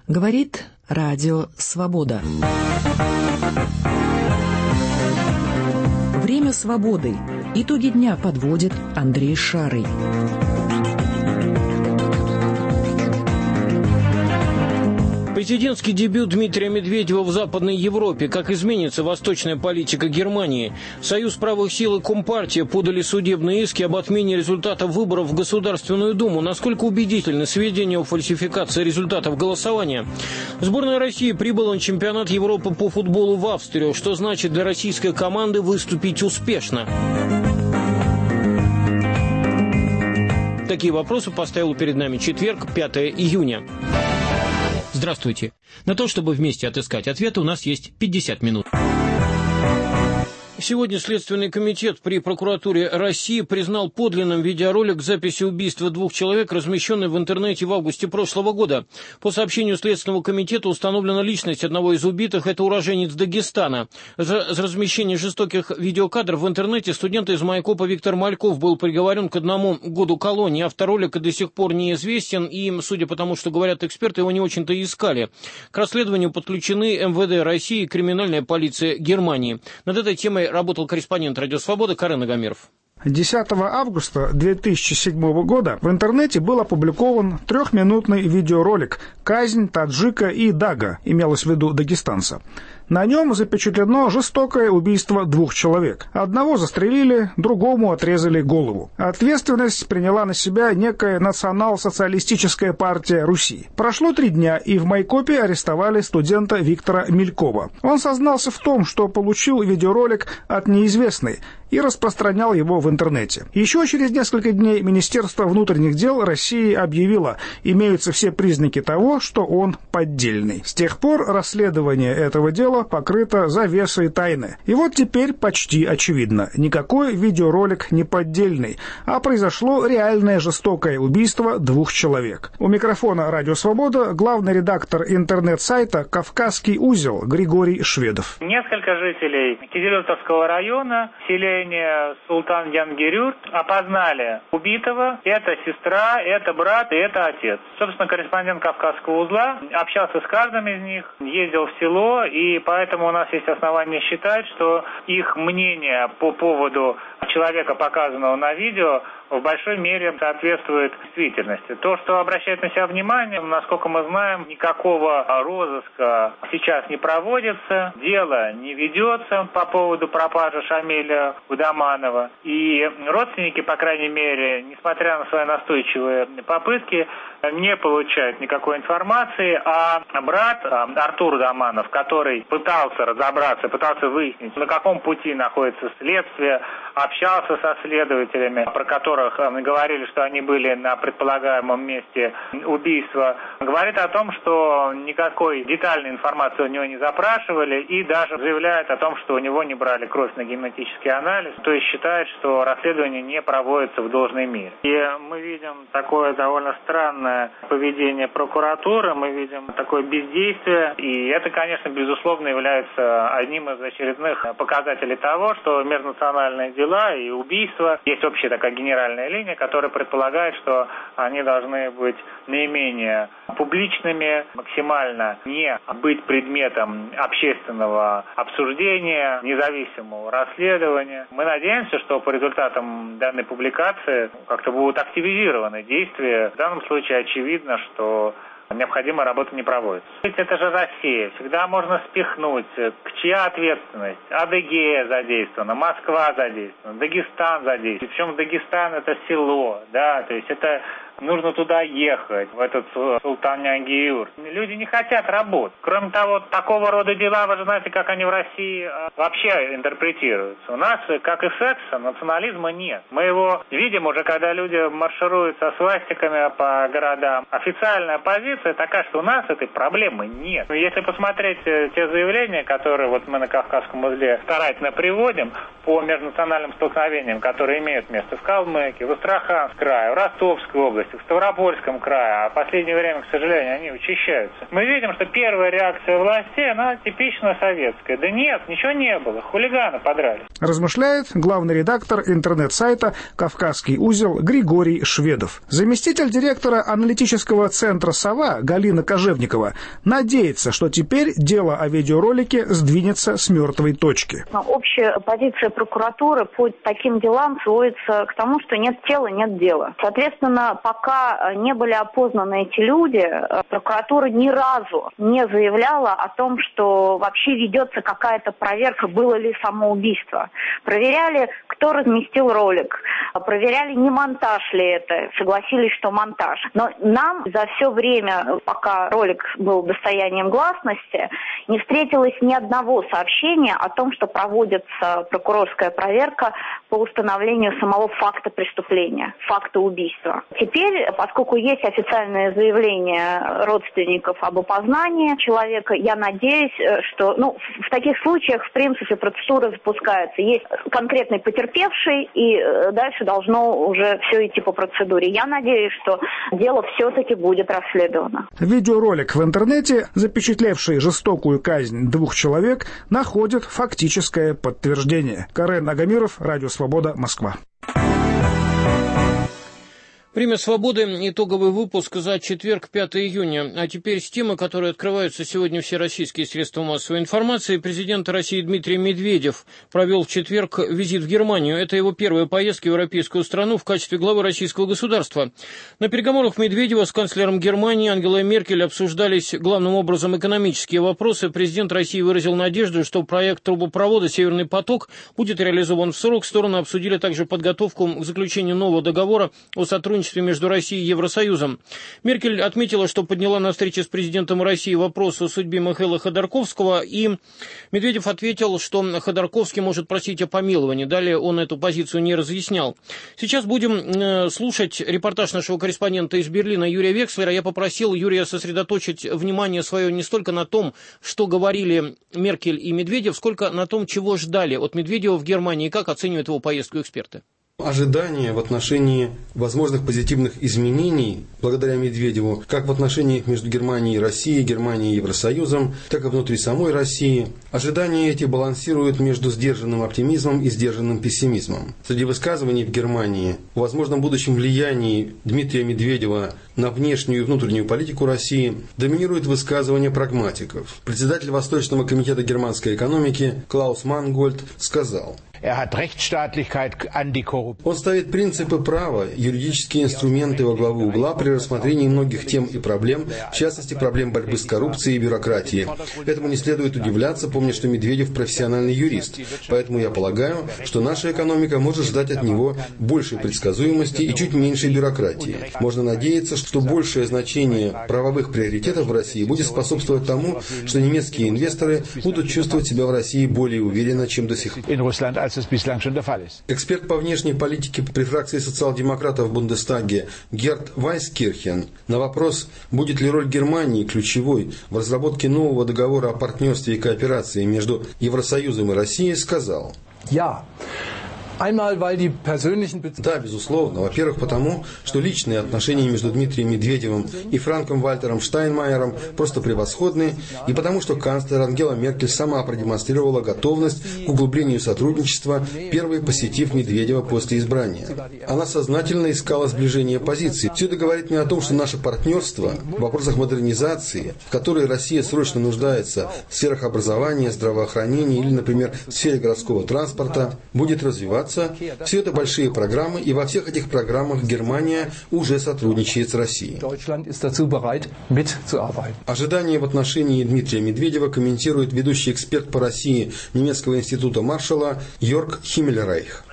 Говорит Радио Свобода. Время свободы. Итоги дня подводит Андрей Шарый. Президентский дебют Дмитрия Медведева в Западной Европе. Как изменится восточная политика Германии? Союз правых сил и Компартия подали судебные иски об отмене результатов выборов в Государственную Думу. Насколько убедительны сведения о фальсификации результатов голосования? Сборная России прибыла на чемпионат Европы по футболу в Австрию. Что значит для российской команды выступить успешно? Такие вопросы поставил перед нами четверг, 5 июня. Здравствуйте. На то, чтобы вместе отыскать ответы, у нас есть 50 минут. Сегодня Следственный комитет при прокуратуре России признал подлинным видеоролик записи убийства двух человек, размещенный в интернете в августе прошлого года. По сообщению Следственного комитета установлена личность одного из убитых. Это уроженец Дагестана. За размещение жестоких видеокадров в интернете студент из Майкопа Виктор Мальков был приговорен к 1 году колонии. Автор ролика до сих пор неизвестен, и, судя по тому, что говорят эксперты, его не очень-то и искали. К расследованию подключены МВД России и криминальная полиция Германии. Над этой темой работал корреспондент «Радио Свобода» Карен Агамиров. 10 августа 2007 года в интернете был опубликован 3-минутный видеоролик «Казнь таджика и дага», имелось в виду дагестанца. На нем запечатлено жестокое убийство двух человек. Одного застрелили, другому отрезали голову. Ответственность приняла на себя некая национал-социалистическая партия Руси. Прошло 3 дня, и в Майкопе арестовали студента Виктора Мелькова. Он сознался в том, что получил видеоролик от неизвестной и распространял его в интернете. Еще через несколько дней Министерство внутренних дел России объявило, имеются все признаки того, что он поддельный. С тех пор расследование этого дела покрыто завесой тайны. И вот теперь почти очевидно, никакой видеоролик не поддельный, а произошло реальное жестокое убийство двух человек. У микрофона «Радио Свобода» главный редактор интернет-сайта «Кавказский узел» Григорий Шведов. Несколько жителей Кизилюртовского района, селения Султан-Янгирюрт, опознали убитого. Это сестра, это брат и это отец. Собственно, корреспондент Кавказского узла общался с каждым из них, ездил в село, и поэтому у нас есть основания считать, что их мнение по поводу человека, показанного на видео, в большой мере соответствует действительности. То, что обращает на себя внимание, насколько мы знаем, никакого розыска сейчас не проводится, дело не ведется по поводу пропажи Шамиля Удаманова. И родственники, по крайней мере, несмотря на свои настойчивые попытки, не получают никакой информации, а брат Артур Удаманов, который пытался разобраться, пытался выяснить, на каком пути находится следствие, общался со следователями, про которых говорили, что они были на предполагаемом месте убийства, говорит о том, что никакой детальной информации у него не запрашивали, и даже заявляет о том, что у него не брали кровь на генетический анализ, то есть считает, что расследование не проводится в должной мере. И мы видим такое довольно странное поведение прокуратуры, мы видим такое бездействие, и это, конечно, безусловно является одним из очередных показателей того, что межнациональные дела и убийства, есть общая такая генеральная линия, которая предполагает, что они должны быть наименее публичными, максимально не быть предметом общественного обсуждения, независимого расследования. Мы надеемся, что по результатам данной публикации как-то будут активизированы действия. В данном случае очевидно, что необходимая работа не проводится. Ведь это же Россия. Всегда можно спихнуть. Чья ответственность? Адыгея задействована, Москва задействована, Дагестан задействован. Причем Дагестан это село, да, то есть это нужно туда ехать, в этот Султан-Янгирюрт. Люди не хотят работать. Кроме того, такого рода дела, вы же знаете, как они в России вообще интерпретируются. У нас, как и секса, национализма нет. Мы его видим уже, когда люди маршируют со свастиками по городам. Официальная позиция такая, что у нас этой проблемы нет. Но если посмотреть те заявления, которые вот мы на Кавказском узле старательно приводим по межнациональным столкновениям, которые имеют место в Калмыкии, в Астраханском крае, в Ростовской области, области, в Ставропольском крае, а в последнее время, к сожалению, они учащаются, мы видим, что первая реакция властей, она типично советская. Да нет, ничего не было, хулиганы подрались. Размышляет главный редактор интернет-сайта «Кавказский узел» Григорий Шведов. Заместитель директора аналитического центра «Сова» Галина Кожевникова надеется, что теперь дело о видеоролике сдвинется с мертвой точки. Общая позиция прокуратуры по таким делам сводится к тому, что нет тела, нет дела. Соответственно, пока не были опознаны эти люди, прокуратура ни разу не заявляла о том, что вообще ведется какая-то проверка, было ли самоубийство. Проверяли, кто разместил ролик, проверяли, не монтаж ли это, согласились, что монтаж. Но нам за все время, пока ролик был достоянием гласности, не встретилось ни одного сообщения о том, что проводится прокурорская проверка по установлению самого факта преступления, факта убийства. Теперь, поскольку есть официальное заявление родственников об опознании человека, я надеюсь, что в таких случаях, в принципе, процедура запускается. Есть конкретный потерпевший, и дальше должно уже все идти по процедуре. Я надеюсь, что дело все-таки будет расследовано. Видеоролик в интернете, запечатлевший жестокую казнь 2 человек, находит фактическое подтверждение. Карен Агамиров, Радио Свобода, Москва. Время «Свободы», итоговый выпуск за четверг, 5 июня. А теперь с темы, которые открываются сегодня все российские средства массовой информации. Президент России Дмитрий Медведев провел в четверг визит в Германию. Это его первая поездка в европейскую страну в качестве главы российского государства. На переговорах Медведева с канцлером Германии Ангелой Меркель обсуждались главным образом экономические вопросы. Президент России выразил надежду, что проект трубопровода «Северный поток» будет реализован в срок. Стороны обсудили также подготовку к заключению нового договора о сотрудничестве между Россией и Евросоюзом. Меркель отметила, что подняла на встрече с президентом России вопрос о судьбе Михаила Ходорковского, и Медведев ответил, что Ходорковский может просить о помиловании. Далее он эту позицию не разъяснял. Сейчас будем слушать репортаж нашего корреспондента из Берлина Юрия Векслера. Я попросил Юрия сосредоточить внимание свое не столько на том, что говорили Меркель и Медведев, сколько на том, чего ждали от Медведева в Германии и как оценивают его поездку эксперты. Ожидания в отношении возможных позитивных изменений благодаря Медведеву, как в отношениях между Германией и Россией, Германией и Евросоюзом, так и внутри самой России. Ожидания эти балансируют между сдержанным оптимизмом и сдержанным пессимизмом. Среди высказываний в Германии о возможном будущем влиянии Дмитрия Медведева на внешнюю и внутреннюю политику России доминирует высказывание прагматиков. Председатель Восточного комитета германской экономики Клаус Мангольд сказал: он ставит принципы права, юридические инструменты во главу угла при рассмотрении многих тем и проблем, в частности проблем борьбы с коррупцией и бюрократией. Этому не следует удивляться, помня, что Медведев профессиональный юрист. Поэтому я полагаю, что наша экономика может ждать от него большей предсказуемости и чуть меньшей бюрократии. Можно надеяться, что большее значение правовых приоритетов в России будет способствовать тому, что немецкие инвесторы будут чувствовать себя в России более уверенно, чем до сих пор. Эксперт по внешней политике при фракции социал-демократов в Бундестаге Герт Вайскирхен на вопрос, будет ли роль Германии ключевой в разработке нового договора о партнерстве и кооперации между Евросоюзом и Россией, сказал: да, безусловно. Во-первых, потому, что личные отношения между Дмитрием Медведевым и Франком Вальтером Штайнмайером просто превосходны, и потому, что канцлер Ангела Меркель сама продемонстрировала готовность к углублению сотрудничества, первой посетив Медведева после избрания. Она сознательно искала сближение позиций. Все это говорит мне о том, что наше партнерство в вопросах модернизации, в которой Россия срочно нуждается в сферах образования, здравоохранения или, например, в сфере городского транспорта, будет развиваться. Все это большие программы, и во всех этих программах Германия уже сотрудничает с Россией. Ожидания в отношении Дмитрия Медведева комментирует ведущий эксперт по России немецкого института Маршалла Йорг Химмельрейх.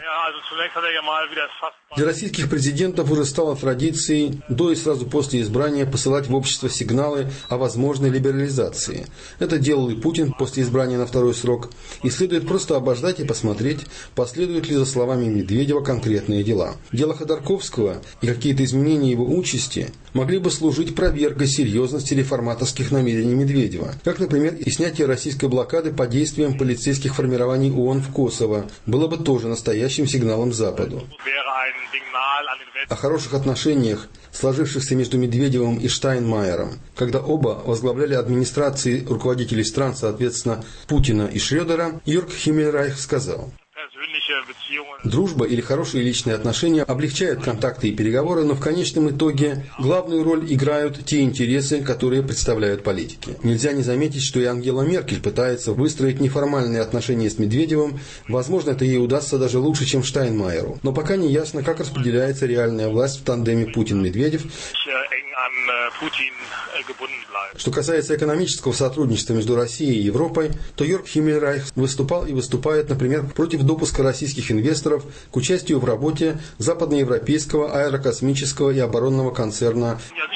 Для российских президентов уже стало традицией до и сразу после избрания посылать в общество сигналы о возможной либерализации. Это делал и Путин после избрания на второй срок. И следует просто обождать и посмотреть, последуют ли за словами Медведева конкретные дела. Дело Ходорковского и какие-то изменения его участи могли бы служить проверкой серьезности реформаторских намерений Медведева. Как, например, и снятие российской блокады под действием полицейских формирований ООН в Косово было бы тоже настоящим сигналом сигналом Западу. О хороших отношениях, сложившихся между Медведевым и Штайнмайером, когда оба возглавляли администрации руководителей стран, соответственно, Путина и Шрёдера, Йорг Химмельрайх сказал: «Дружба или хорошие личные отношения облегчают контакты и переговоры, но в конечном итоге главную роль играют те интересы, которые представляют политики. Нельзя не заметить, что и Ангела Меркель пытается выстроить неформальные отношения с Медведевым. Возможно, это ей удастся даже лучше, чем Штайнмайеру. Но пока не ясно, как распределяется реальная власть в тандеме Путин-Медведев». Что касается экономического сотрудничества между Россией и Европой, то Йорг Химмельрайх выступал и выступает, например, против допуска российских инвесторов к участию в работе западноевропейского аэрокосмического и оборонного концерна.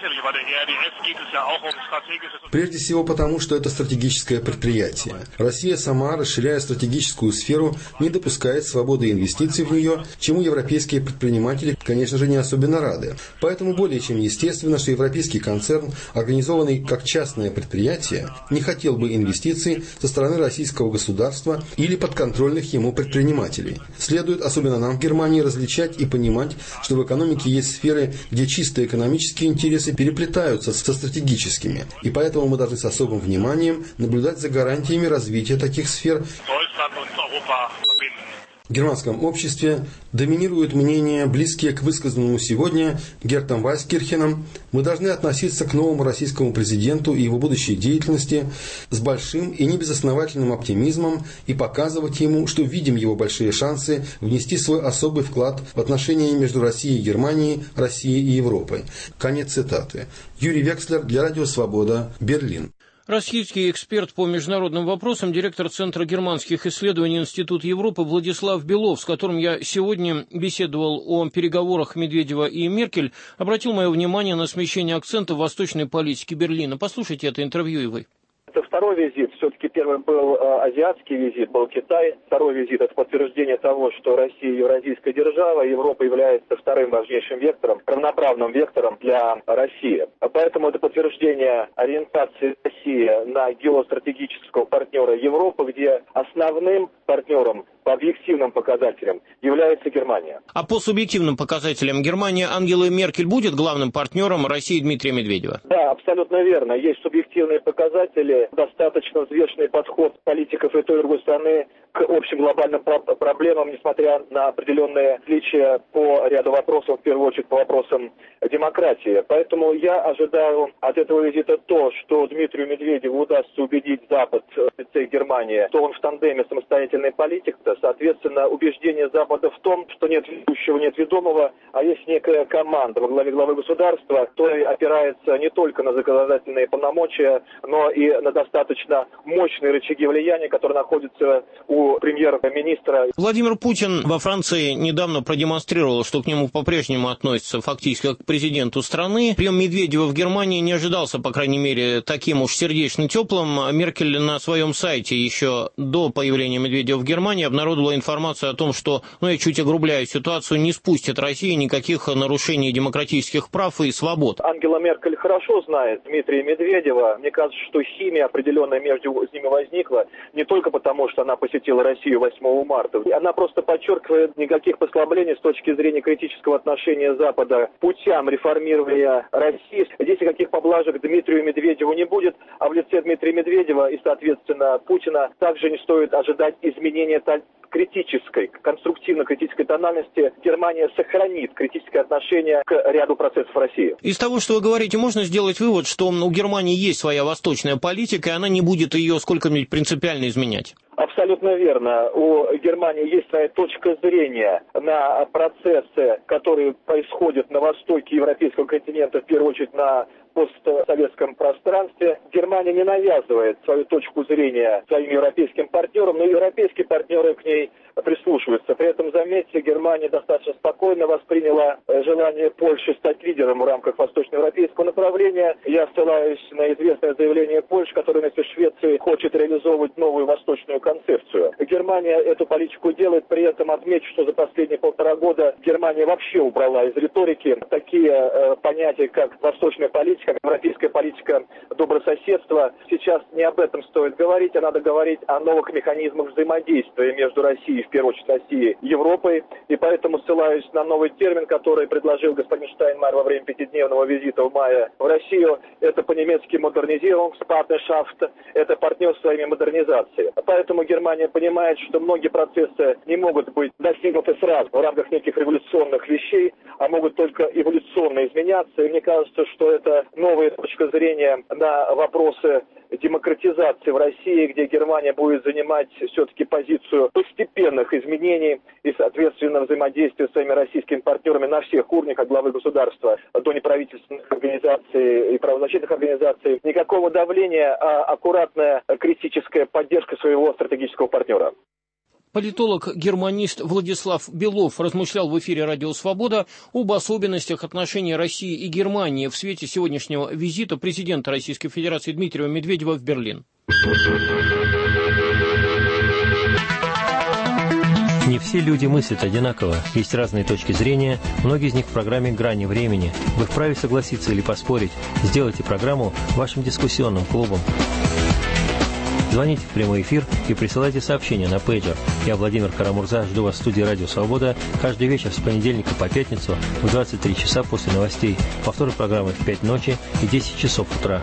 Прежде всего потому, что это стратегическое предприятие. Россия сама, расширяя стратегическую сферу, не допускает свободы инвестиций в нее, чему европейские предприниматели, конечно же, не особенно рады. Поэтому более чем естественно, что европейский концерн, организованный как частное предприятие, не хотел бы инвестиций со стороны российского государства или подконтрольных ему предпринимателей. Следует, особенно нам в Германии, различать и понимать, что в экономике есть сферы, где чисто экономические интересы переплетаются со стратегическими, и поэтому мы должны с особым вниманием наблюдать за гарантиями развития таких сфер. В германском обществе доминируют мнения, близкие к высказанному сегодня Гертом Вайскирхеном. Мы должны относиться к новому российскому президенту и его будущей деятельности с большим и небезосновательным оптимизмом и показывать ему, что видим его большие шансы внести свой особый вклад в отношения между Россией и Германией, Россией и Европой. Конец цитаты. Юрий Векслер для Радио Свобода, Берлин. Российский эксперт по международным вопросам, директор Центра германских исследований Института Европы Владислав Белов, с которым я сегодня беседовал о переговорах Медведева и Меркель, обратил мое внимание на смещение акцента в восточной политике Берлина. Послушайте это интервью и вы. Это второй визит. Все-таки первый был азиатский визит, был Китай. Второй визит – это подтверждение того, что Россия евразийская держава, Европа является вторым важнейшим вектором, равноправным вектором для России. Поэтому это подтверждение ориентации России на геостратегического партнера Европы, где основным партнером по объективным показателям является Германия. А по субъективным показателям Германия Ангелы Меркель будет главным партнером России Дмитрия Медведева? Да, абсолютно верно. Есть субъективные показатели, достаточно взвешенный подход политиков и той и другой страны к общим глобальным проблемам, несмотря на определенные отличия по ряду вопросов, в первую очередь по вопросам демократии. Поэтому я ожидаю от этого визита то, что Дмитрию Медведеву удастся убедить Запад в лице Германии, что он в тандеме самостоятельный политик. Соответственно, убеждение Запада в том, что нет ведущего, нет ведомого, а есть некая команда во главе главы государства, которая опирается не только на законодательные полномочия, но и на достаточно мощные рычаги влияния, которые находятся у премьер-министра. Владимир Путин во Франции недавно продемонстрировал, что к нему по-прежнему относятся фактически как к президенту страны. Прием Медведева в Германии не ожидался, по крайней мере, таким уж сердечно теплым. Меркель на своем сайте еще до появления Медведева в Германии обнародовала информацию о том, что, я чуть огрубляю ситуацию, не спустит Россия никаких нарушений демократических прав и свобод. Ангела Меркель хорошо знает Дмитрия Медведева. Мне кажется, что химия определенная между ними возникла не только потому, что она посетила Россию 8 марта. Она просто подчеркивает никаких послаблений с точки зрения критического отношения Запада к путям реформирования России. Здесь никаких поблажек Дмитрию Медведеву не будет, а в лице Дмитрия Медведева и, соответственно, Путина также не стоит ожидать изменения критической, конструктивно-критической тональности. Германия сохранит критическое отношение к ряду процессов России. Из того, что вы говорите, можно сделать вывод, что у Германии есть своя восточная политика, и она не будет ее сколько-нибудь принципиально изменять. Абсолютно верно. У Германии есть своя точка зрения на процессы, которые происходят на востоке европейского континента, в первую очередь на постсоветском пространстве. Германия не навязывает свою точку зрения своим европейским партнерам, но европейские партнеры к ней прислушиваются. При этом, заметьте, Германия достаточно спокойно восприняла желание Польши стать лидером в рамках восточноевропейского направления. Я ссылаюсь на известное заявление Польши, которое вместе с Швецией хочет реализовывать новую восточную концепцию. Германия эту политику делает, при этом отмечу, что за последние 1,5 года Германия вообще убрала из риторики такие понятия, как восточная политика как европейская политика добрососедства. Сейчас не об этом стоит говорить, а надо говорить о новых механизмах взаимодействия между Россией, в первую очередь Россией и Европой. И поэтому ссылаюсь на новый термин, который предложил господин Штайнмайер во время 5-дневного визита в мае в Россию. Это по-немецки «Modernisierungspartnerschaft», это партнерство и модернизация. Поэтому Германия понимает, что многие процессы не могут быть достигнуты сразу в рамках неких революционных вещей, а могут только эволюционно изменяться. И мне кажется, что это новая точка зрения на вопросы демократизации в России, где Германия будет занимать все-таки позицию постепенных изменений и, соответственно, взаимодействия с своими российскими партнерами на всех уровнях, от главы государства до неправительственных организаций и правозащитных организаций. Никакого давления, а аккуратная критическая поддержка своего стратегического партнера. Политолог-германист Владислав Белов размышлял в эфире «Радио Свобода» об особенностях отношений России и Германии в свете сегодняшнего визита президента Российской Федерации Дмитрия Медведева в Берлин. Не все люди мыслят одинаково, есть разные точки зрения, многие из них в программе «Грани времени». Вы вправе согласиться или поспорить. Сделайте программу вашим дискуссионным клубом. Звоните в прямой эфир и присылайте сообщения на пейджер. Я, Владимир Карамурза, жду вас в студии «Радио Свобода» каждый вечер с понедельника по пятницу в 23 часа после новостей. Повторы программы в 5 ночи и 10 часов утра.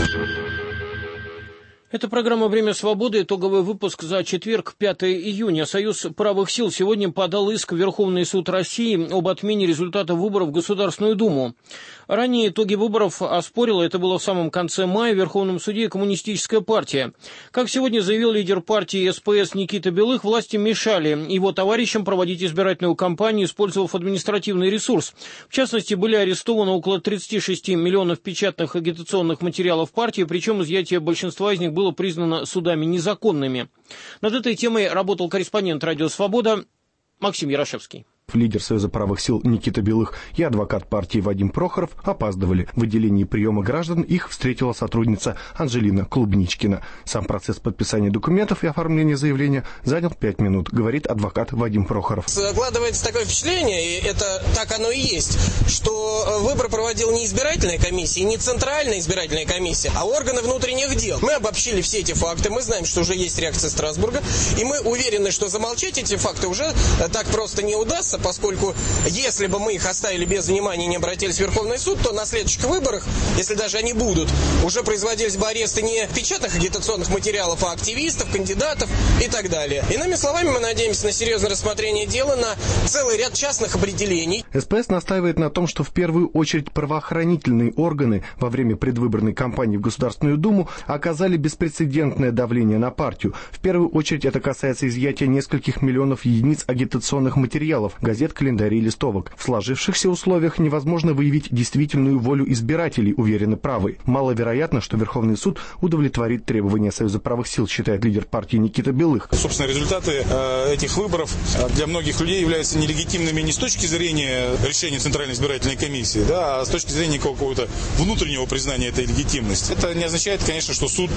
Это программа «Время свободы», итоговый выпуск за четверг, 5 июня. Союз правых сил сегодня подал иск в Верховный суд России об отмене результата выборов в Государственную Думу. Ранее итоги выборов оспорила, это было в самом конце мая, в Верховном суде Коммунистическая партия. Как сегодня заявил лидер партии СПС Никита Белых, власти мешали его товарищам проводить избирательную кампанию, использовав административный ресурс. В частности, были арестованы около 36 миллионов печатных агитационных материалов партии, причем изъятие большинства из них было признано судами незаконными. Над этой темой работал корреспондент «Радио Свобода» Максим Ярошевский. Лидер Союза правых сил Никита Белых и адвокат партии Вадим Прохоров опаздывали. В отделении приема граждан их встретила сотрудница Анжелина Клубничкина. Сам процесс подписания документов и оформления заявления занял 5 минут, говорит адвокат Вадим Прохоров. Складывается такое впечатление, и это так оно и есть, что выбор проводил не избирательная комиссия, не Центральная избирательная комиссия, а органы внутренних дел. Мы обобщили все эти факты, мы знаем, что уже есть реакция Страсбурга, и мы уверены, что замолчать эти факты уже так просто не удастся, поскольку если бы мы их оставили без внимания и не обратились в Верховный суд, то на следующих выборах, если даже они будут, уже производились бы аресты не печатных агитационных материалов, а активистов, кандидатов и так далее. Иными словами, мы надеемся на серьезное рассмотрение дела, на целый ряд частных определений. СПС настаивает на том, что в первую очередь правоохранительные органы во время предвыборной кампании в Государственную Думу оказали беспрецедентное давление на партию. В первую очередь это касается изъятия нескольких миллионов единиц агитационных материалов, газет, календарей, листовок. В сложившихся условиях невозможно выявить действительную волю избирателей, уверены правы. Маловероятно, что Верховный суд удовлетворит требования Союза правых сил, считает лидер партии Никита Белых. Собственно, результаты этих выборов для многих людей являются нелегитимными не с точки зрения решения Центральной избирательной комиссии, а с точки зрения какого-то внутреннего признания этой легитимности. Это не означает, конечно, что суд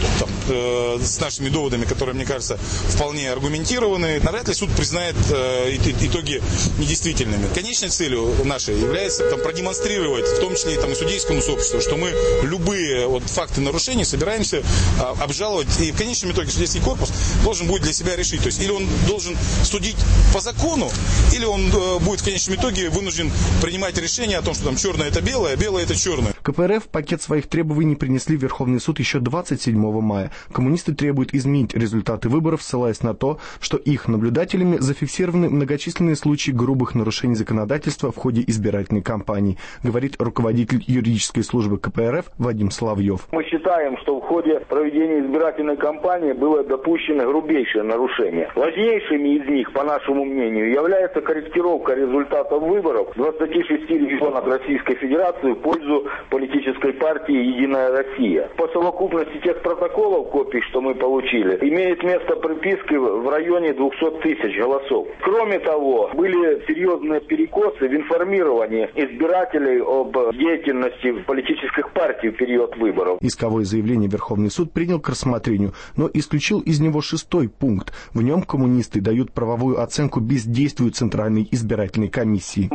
с нашими доводами, которые, мне кажется, вполне аргументированы, навряд ли суд признает итоги недействительными. Конечной целью нашей является продемонстрировать, в том числе и судейскому сообществу, что мы любые факты нарушений собираемся обжаловать, и в конечном итоге судейский корпус должен будет для себя решить. То есть или он должен судить по закону, или он будет в конечном итоге вынужден принимать решение о том, что черное это белое, а белое это черное. КПРФ пакет своих требований принесли в Верховный суд еще 27 мая. Коммунисты требуют изменить результаты выборов, ссылаясь на то, что их наблюдателями зафиксированы многочисленные случаи грубых нарушений законодательства в ходе избирательной кампании, говорит руководитель юридической службы КПРФ Вадим Соловьев. Мы считаем, что в ходе проведения избирательной кампании было допущено грубейшее нарушение. Важнейшими из них, по нашему мнению, является корректировка результатов выборов 26 регионов Российской Федерации в пользу политической партии «Единая Россия». По совокупности тех протоколов, копий, что мы получили, имеет место приписки в районе 200 тысяч голосов. Кроме того, были серьезные перекосы в информировании избирателей об деятельности политических партий в период выборов. Исковое заявление Верховный суд принял к рассмотрению, но исключил из него 6-й пункт. В нем коммунисты дают правовую оценку бездействию Центральной избирательной комиссии. Мы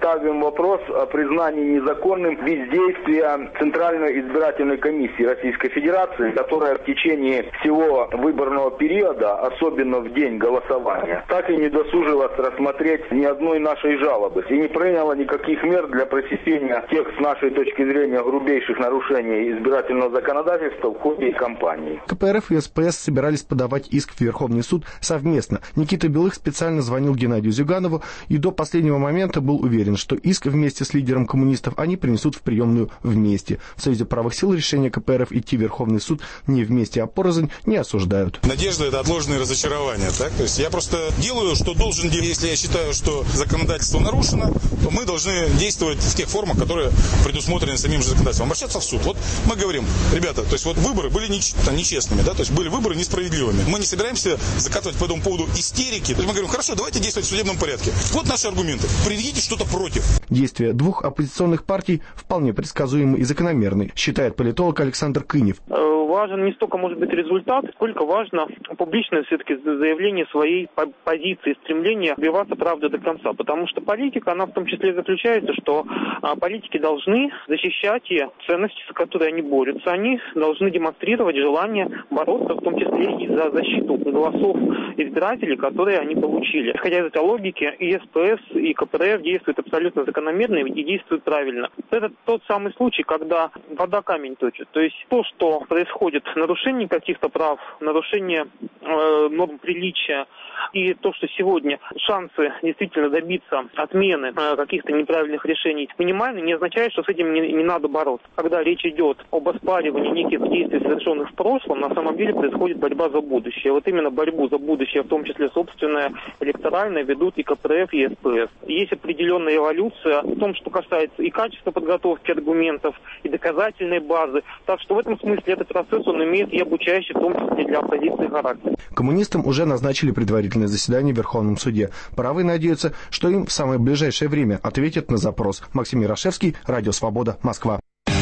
ставим вопрос о признании незаконным бездействия Центральной избирательной комиссии Российской Федерации, которая в течение всего выборного периода, особенно в день голосования, так и не досужилась рассмотреть ни одной нашей жалобы и не приняла никаких мер для пресечения тех, с нашей точки зрения, грубейших нарушений избирательного законодательства в ходе кампании. КПРФ и СПС собирались подавать иск в Верховный суд совместно. Никита Белых специально звонил Геннадию Зюганову и до последнего момента был уверен, что иск вместе с лидером коммунистов они принесут в приемную вместе. В Союзе правых сил решение КПРФ идти в Верховный суд не вместе, а порознь не осуждают. Надежда — это отложенные разочарования, так? То есть я просто делаю, что должен делать. Если я считаю, что законодательство нарушено, то мы должны действовать в тех формах, которые предусмотрены самим же законодательством. Обращаться в суд. Вот мы говорим, ребята, то есть вот выборы были нечестными, да, то есть были выборы несправедливыми. Мы не собираемся закатывать по этому поводу истерики. То есть мы говорим, хорошо, давайте действовать в судебном порядке. Вот наши аргументы. Приведите что-то против. Действия двух оппозиционных партий вполне предсказуемы и закономерны, считает политолог Александр Кынев. Важен не столько, может быть, результат, сколько важно публичное все-таки заявление своей позиции, стремление добиваться правды до конца. Потому что политика, она в том числе заключается, что политики должны защищать те ценности, за которые они борются. Они должны демонстрировать желание бороться, в том числе и за защиту голосов избирателей, которые они получили. Исходя из этой логики, и СПС, и КПРФ действуют абсолютно закономерно и действуют правильно. Это тот самый случай, когда вода камень точит. То есть то, что происходит, нарушение каких-то прав, нарушение норм приличия, и то, что сегодня шансы действительно добиться отмены каких-то неправильных решений минимальны, не означает, что с этим не надо бороться. Когда речь идет об оспаривании неких действий, совершенных в прошлом, на самом деле происходит борьба за будущее. Вот именно борьбу за будущее, в том числе собственное, электоральное, ведут и КПРФ, и СПС. Есть определенная эволюция в том, что касается и качества подготовки аргументов, и доказательной базы. Так что в этом смысле этот процесс, он имеет и обучающий, в том числе для оппозиции, характер. Коммунистам уже назначили предварительное заседание в Верховном суде. Правые надеются, что им в самое ближайшее время ответят на запрос. Максим Ярошевский, Радио Свобода, Москва.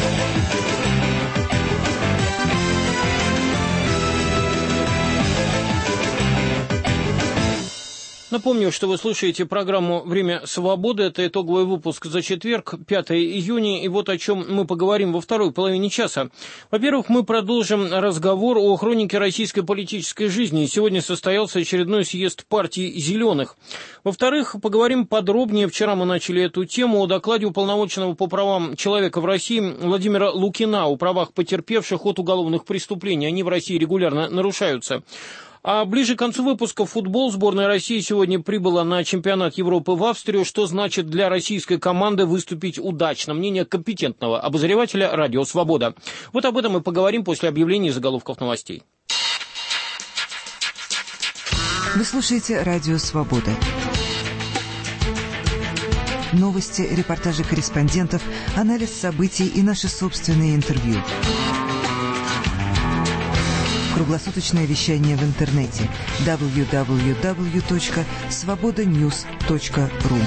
Напомню, что вы слушаете программу «Время свободы». Это итоговый выпуск за четверг, 5 июня. И вот о чем мы поговорим во второй половине часа. Во-первых, мы продолжим разговор о хронике российской политической жизни. Сегодня состоялся очередной съезд партии «Зеленых». Во-вторых, поговорим подробнее, вчера мы начали эту тему, о докладе уполномоченного по правам человека в России Владимира Лукина о правах потерпевших от уголовных преступлений. Они в России регулярно нарушаются. А ближе к концу выпуска футбол. Сборная России сегодня прибыла на чемпионат Европы в Австрию. Что значит для российской команды выступить удачно? Мнение компетентного обозревателя «Радио Свобода». Вот об этом мы поговорим после объявления заголовков новостей. Вы слушаете «Радио Свобода». Новости, репортажи корреспондентов, анализ событий и наши собственные интервью. Круглосуточное вещание в интернете www.svobodanews.ru.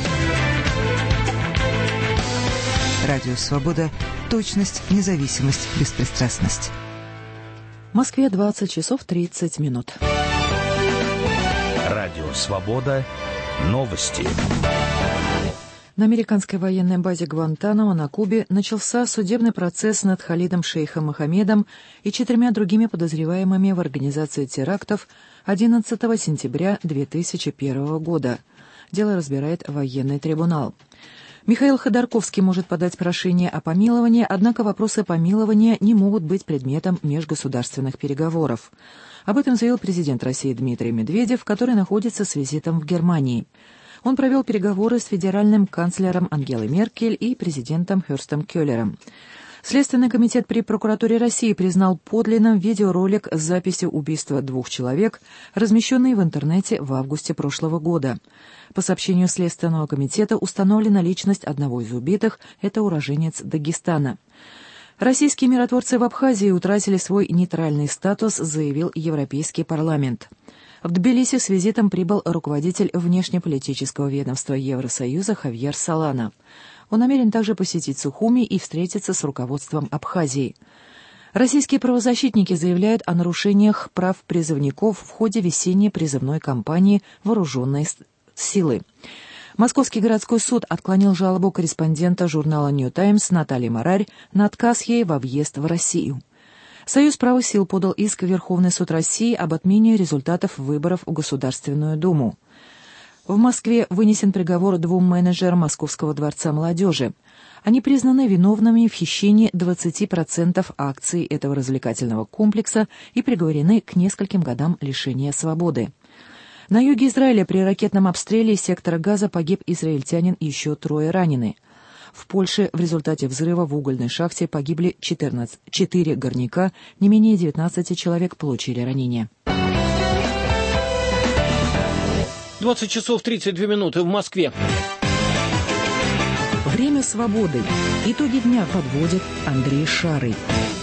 Радио Свобода. Точность, независимость, беспристрастность. В Москве 20 часов 30 минут. Радио Свобода. Новости. На американской военной базе Гуантанамо на Кубе начался судебный процесс над Халидом Шейхом Мохаммедом и 4 другими подозреваемыми в организации терактов 11 сентября 2001 года. Дело разбирает военный трибунал. Михаил Ходорковский может подать прошение о помиловании, однако вопросы помилования не могут быть предметом межгосударственных переговоров. Об этом заявил президент России Дмитрий Медведев, который находится с визитом в Германии. Он провел переговоры с федеральным канцлером Ангелой Меркель и президентом Хорстом Кёллером. Следственный комитет при прокуратуре России признал подлинным видеоролик с записью убийства 2 человек, размещенный в интернете в августе прошлого года. По сообщению Следственного комитета установлена личность одного из убитых, это уроженец Дагестана. Российские миротворцы в Абхазии утратили свой нейтральный статус, заявил Европейский парламент. В Тбилиси с визитом прибыл руководитель внешнеполитического ведомства Евросоюза Хавьер Солана. Он намерен также посетить Сухуми и встретиться с руководством Абхазии. Российские правозащитники заявляют о нарушениях прав призывников в ходе весенней призывной кампании «Вооруженные силы». Московский городской суд отклонил жалобу корреспондента журнала «Нью Таймс» Натальи Марарь на отказ ей во въезд в Россию. Союз правых сил подал иск в Верховный суд России об отмене результатов выборов в Государственную Думу. В Москве вынесен приговор 2 менеджерам Московского дворца молодежи. Они признаны виновными в хищении 20% акций этого развлекательного комплекса и приговорены к нескольким годам лишения свободы. На юге Израиля при ракетном обстреле из сектора Газа погиб израильтянин и еще 3 ранены. В Польше в результате взрыва в угольной шахте погибли 4 горняка, не менее 19 человек получили ранения. 20 часов 32 минуты в Москве. Время свободы. Итоги дня подводит Андрей Шарый.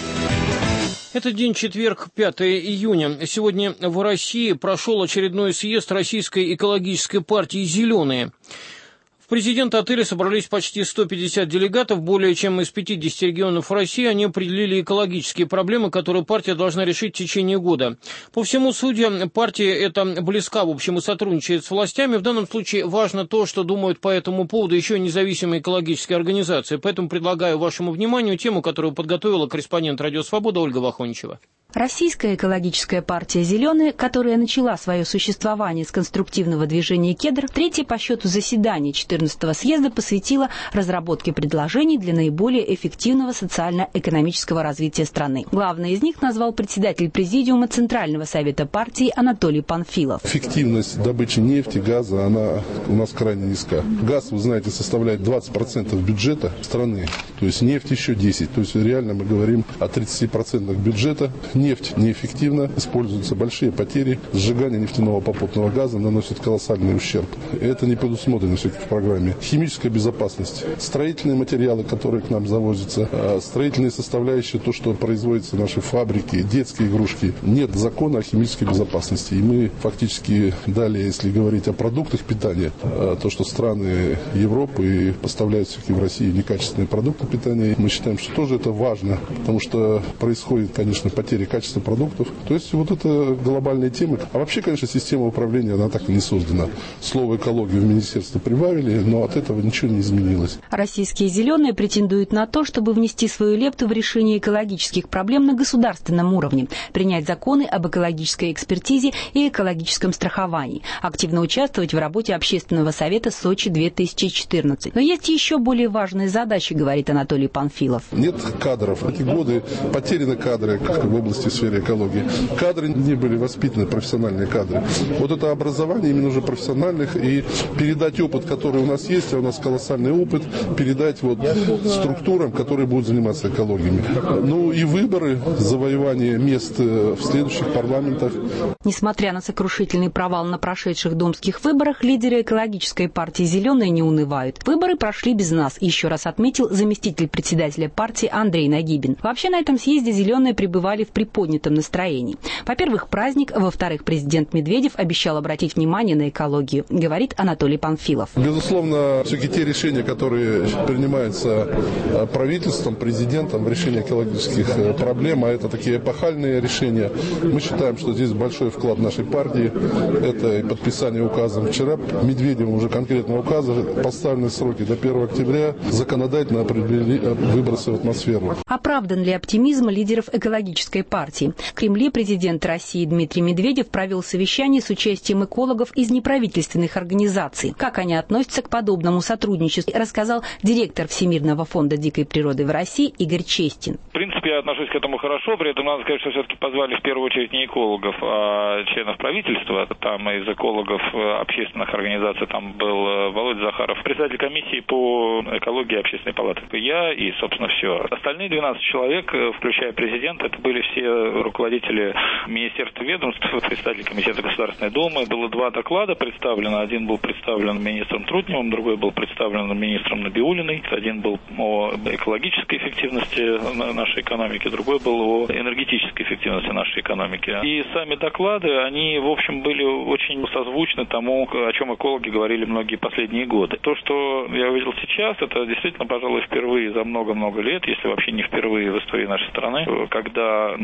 Это день четверг, 5 июня. Сегодня в России прошел очередной съезд Российской экологической партии «Зеленые». В президент-отеле собрались почти 150 делегатов, более чем из 50 регионов России. Они определили экологические проблемы, которые партия должна решить в течение года. По всему судьям, партия эта близка, в общем, и сотрудничает с властями. В данном случае важно то, что думают по этому поводу еще независимые экологические организации. Поэтому предлагаю вашему вниманию тему, которую подготовила корреспондент «Радио Свобода» Ольга Вахоничева. Российская экологическая партия «Зеленые», которая начала свое существование с конструктивного движения «Кедр», третье по счету заседание 14-го съезда посвятила разработке предложений для наиболее эффективного социально-экономического развития страны. Главное из них назвал председатель президиума Центрального совета партии Анатолий Панфилов. Эффективность добычи нефти, газа, она у нас крайне низка. Газ, вы знаете, составляет 20% бюджета страны, то есть нефть еще 10%. То есть реально мы говорим о 30% бюджета. Нефть неэффективна, используются большие потери, сжигание нефтяного попутного газа наносит колоссальный ущерб. Это не предусмотрено все-таки в программе. Химическая безопасность, строительные материалы, которые к нам завозятся, строительные составляющие, то, что производится в нашей фабрике, детские игрушки. Нет закона о химической безопасности. И мы фактически далее, если говорить о продуктах питания, то, что страны Европы поставляют все-таки в России некачественные продукты питания, мы считаем, что тоже это важно, потому что происходит, конечно, потеря качества продуктов. То есть вот это глобальные темы. А вообще, конечно, система управления, она так и не создана. Слово «экология» в министерство прибавили, но от этого ничего не изменилось. Российские «Зеленые» претендуют на то, чтобы внести свою лепту в решение экологических проблем на государственном уровне, принять законы об экологической экспертизе и экологическом страховании, активно участвовать в работе Общественного совета Сочи-2014. Но есть еще более важные задачи, говорит Анатолий Панфилов. Нет кадров. Эти годы потеряны кадры в области в сфере экологии. Кадры не были воспитаны, профессиональные кадры. Вот это образование именно уже профессиональных, и передать опыт, который у нас есть, а у нас колоссальный опыт, передать вот структурам, которые будут заниматься экологией. Ну и выборы, завоевание мест в следующих парламентах. Несмотря на сокрушительный провал на прошедших думских выборах, лидеры экологической партии «Зеленые» не унывают. Выборы прошли без нас, еще раз отметил заместитель председателя партии Андрей Нагибин. Вообще на этом съезде «Зеленые» пребывали в приподнятом настроении. Во-первых, праздник, во-вторых, президент Медведев обещал обратить внимание на экологию, говорит Анатолий Панфилов. Безусловно, все-таки те решения, которые принимаются правительством, президентом в решении экологических проблем, а это такие эпохальные решения, мы считаем, что здесь большой вклад нашей партии. Это и подписание указа вчера Медведевым уже конкретного указа, поставлены сроки до 1 октября, законодательно определили выбросы в атмосферу. Оправдан ли оптимизм лидеров экологической партии? В Кремле президент России Дмитрий Медведев провел совещание с участием экологов из неправительственных организаций. Как они относятся к подобному сотрудничеству, рассказал директор Всемирного фонда дикой природы в России Игорь Честин. В принципе, я отношусь к этому хорошо, при этом надо сказать, что все-таки позвали в первую очередь не экологов, а членов правительства. Там из экологов общественных организаций там был Володя Захаров, председатель комиссии по экологии Общественной палаты. Я и, собственно, все. Остальные 12 человек, включая президента, это были все руководители министерств и ведомств, председатель комитета Государственной Думы. Было 2 доклада представлено. Один был представлен министром Трудневым, другой был представлен министром Набиуллиной. Один был о экологической эффективности нашей экономики, другой был о энергетической эффективности нашей экономики. И сами доклады, они, в общем, были очень созвучны тому, о чем экологи говорили многие последние годы. То, что я увидел сейчас, это действительно, пожалуй, впервые за много-много лет, если вообще не впервые в истории нашей страны, когда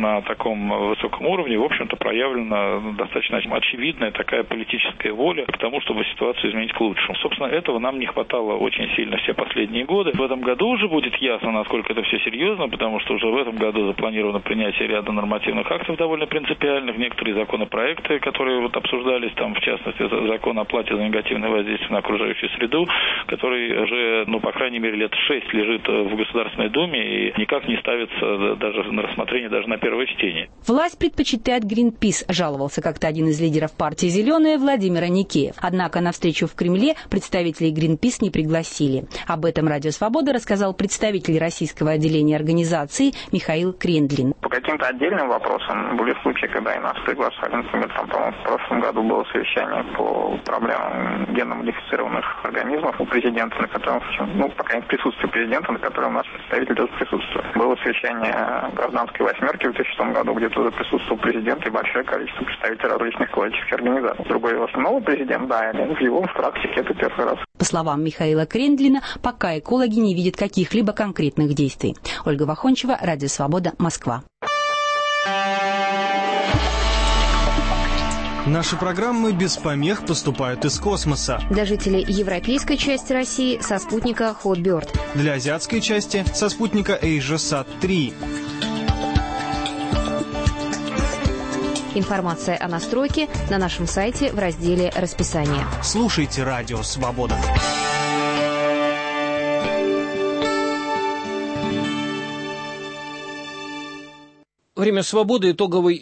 на таком высоком уровне, в общем-то, проявлена достаточно очевидная такая политическая воля к тому, чтобы ситуацию изменить к лучшему. Собственно, этого нам не хватало очень сильно все последние годы. В этом году уже будет ясно, насколько это все серьезно, потому что уже в этом году запланировано принятие ряда нормативных актов довольно принципиальных. Некоторые законопроекты, которые вот обсуждались, там, в частности, закон о плате за негативное воздействие на окружающую среду, который уже, по крайней мере, лет 6 лежит в Государственной Думе и никак не ставится даже на рассмотрение, даже на первое чтение. Власть предпочитает Greenpeace, жаловался как-то один из лидеров партии «Зеленые» Владимир Аникеев. Однако на встречу в Кремле представителей Greenpeace не пригласили. Об этом «Радио Свобода» рассказал представитель российского отделения организации Михаил Крендлин. По каким-то отдельным вопросам были случаи, когда и нас приглашали. Например, по-моему, в прошлом году было совещание по проблемам генно-модифицированных организмов у президента, на котором, по крайней мере, присутствие президента, на котором наш представитель тоже присутствует. Было совещание гражданской восьмерки в 2006 году, где тоже присутствовал президент и большое количество представителей различных экологических организаций. Другой новый президент, да, в его практике это первый раз. По словам Михаила Крендлина, пока экологи не видят каких-либо конкретных действий. Ольга Вахончева, Радио Свобода, Москва. Наши программы без помех поступают из космоса. Для жителей европейской части России со спутника Hotbird. Для азиатской части со спутника AsiaSat-3. Информация о настройке на нашем сайте в разделе «Расписание». Слушайте Радио Свобода. Время свободы, итоговый